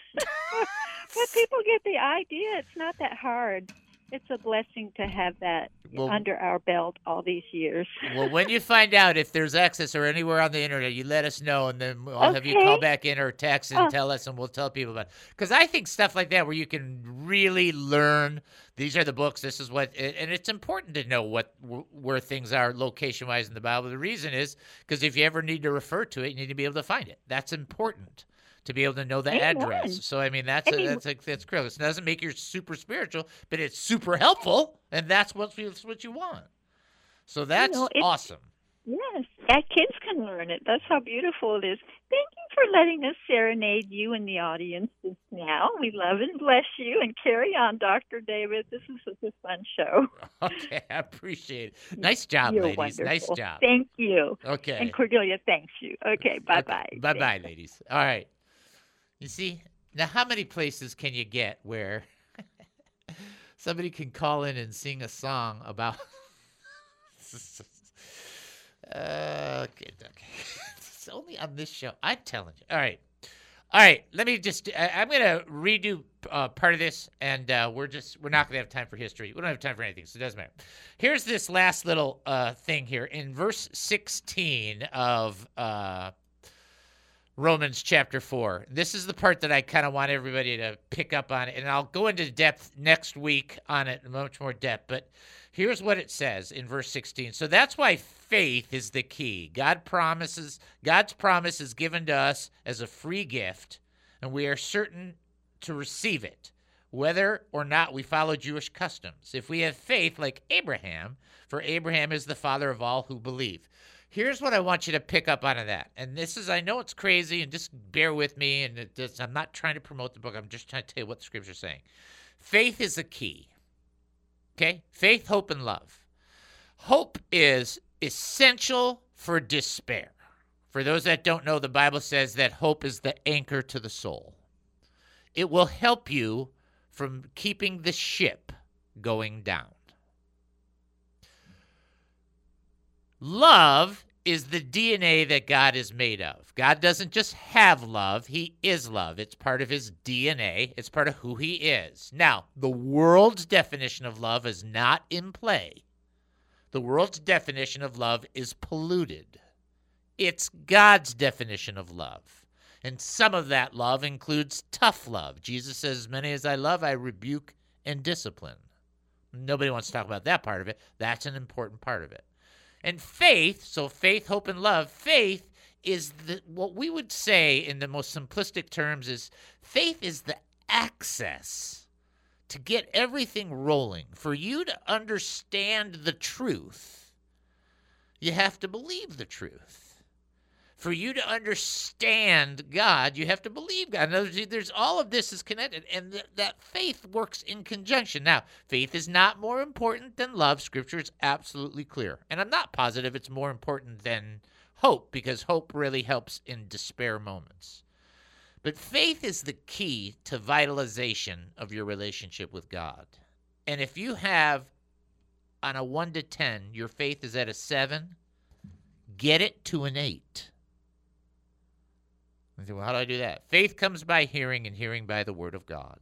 but people get the idea. It's not that hard. It's a blessing to have that Well- under our belt all these years. Well, when you find out if there's access or anywhere on the internet, you let us know, and then I'll have you Okay. call back in or text and Oh. tell us, and we'll tell people about it. Because I think stuff like that, where you can really learn, these are the books, this is what, and it's important to know what where things are location-wise in the Bible. The reason is because if you ever need to refer to it, you need to be able to find it. That's important. To be able to know the Amen. address. So I mean that's I a, mean- that's a, that's critical. It doesn't make you super spiritual, but it's super helpful, and that's what that's what you want. So that's know, it's- awesome. Yes, our kids can learn it. That's how beautiful it is. Thank you for letting us serenade you and the audience just now. We love and bless you, and carry on, Doctor David. This is such a fun show. Okay, I appreciate it. Nice job, You're ladies. Nice wonderful. job. Thank you. Okay. And Cordelia, thanks you. Okay, bye-bye. Bye bye, ladies. All right. You see, now how many places can you get where somebody can call in and sing a song about. uh, okay, okay. It's only on this show. I'm telling you. All right. All right, let me just, I, I'm going to redo uh, part of this, and uh, we're just, we're not going to have time for history. We don't have time for anything, so it doesn't matter. Here's this last little uh, thing here. In verse sixteen of uh, Romans chapter four, this is the part that I kind of want everybody to pick up on, and I'll go into depth next week on it, much more depth, but here's what it says in verse sixteen. So that's why faith is the key. God promises, God's promise is given to us as a free gift, and we are certain to receive it, whether or not we follow Jewish customs. If we have faith like Abraham, for Abraham is the father of all who believe. Here's what I want you to pick up out of that. And this is, I know it's crazy, and just bear with me. And it, it's, I'm not trying to promote the book. I'm just trying to tell you what the scripture's saying. Faith is a key. Okay? Faith, hope, and love. Hope is essential for despair. For those that don't know, the Bible says that hope is the anchor to the soul. It will help you from keeping the ship going down. Love is the D N A that God is made of. God doesn't just have love, he is love. It's part of his D N A. It's part of who he is. Now, the world's definition of love is not in play. The world's definition of love is polluted. It's God's definition of love. And some of that love includes tough love. Jesus says, as many as I love, I rebuke and discipline. Nobody wants to talk about that part of it. That's an important part of it. And faith, so faith, hope, and love, faith is the, what we would say in the most simplistic terms is faith is the access to get everything rolling. For you to understand the truth, you have to believe the truth. For you to understand God, you have to believe God. In other words, there's all of this is connected, and th- that faith works in conjunction. Now, faith is not more important than love. Scripture is absolutely clear. And I'm not positive it's more important than hope, because hope really helps in despair moments. But faith is the key to vitalization of your relationship with God. And if you have, on a one to ten, your faith is at a seven, get it to an eight. Well, how do I do that? Faith comes by hearing, and hearing by the word of God.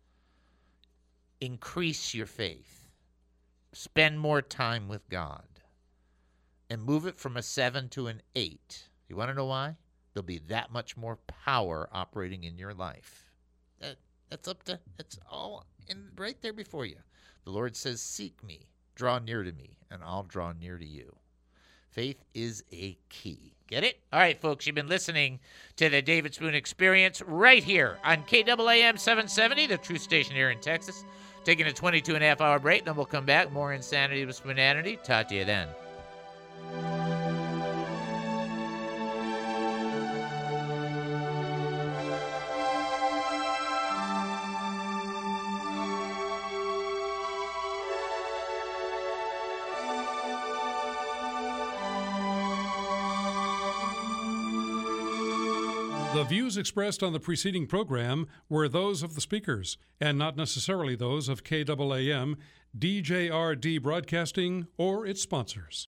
Increase your faith. Spend more time with God. And move it from a seven to an eight. You want to know why? There'll be that much more power operating in your life. That, that's up to, that's all in, right there before you. The Lord says, seek me, draw near to me, and I'll draw near to you. Faith is a key. Get it? All right, folks, you've been listening to the David Spoon Experience right here on K A A M seven seventy, the Truth Station here in Texas. Taking a twenty-two and a half hour break, then we'll come back. More Insanity with Spoonanity. Talk to you then. The views expressed on the preceding program were those of the speakers and not necessarily those of K A A M, D J R D Broadcasting, or its sponsors.